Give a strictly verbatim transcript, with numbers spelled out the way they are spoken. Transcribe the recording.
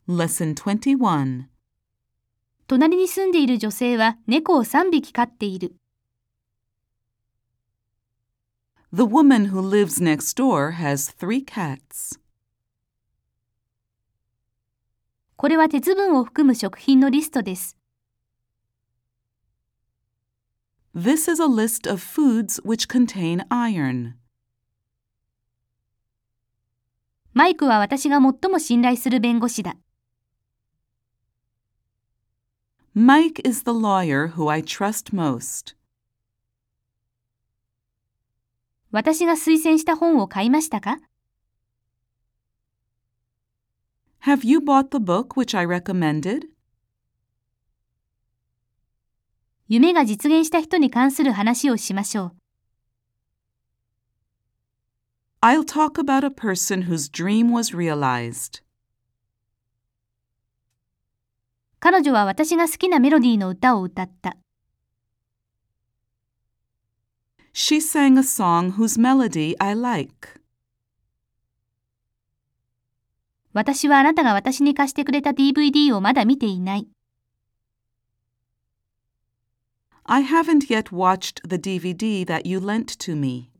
Lesson twenty-one. 隣に住んでいる女性は猫をさんびき飼っている。 The woman who lives next door has three cats. これは鉄分を含む食品のリストです。 This is a list of foods which contain iron. マイクは私が最も信頼する弁護士だ。 Mike is the lawyer who I trust most. 私が推薦した本を買いましたか？ Have you bought the book which I recommended? 夢が実現した人に関する話をしましょう。 I'll talk about a person whose dream was realized. 彼女は私が好きなメロディーの歌を歌った。 She sang a song whose melody I like. 私はあなたが私に貸してくれた ディーブイディー をまだ見ていない。 I haven't yet watched the D V D that you lent to me.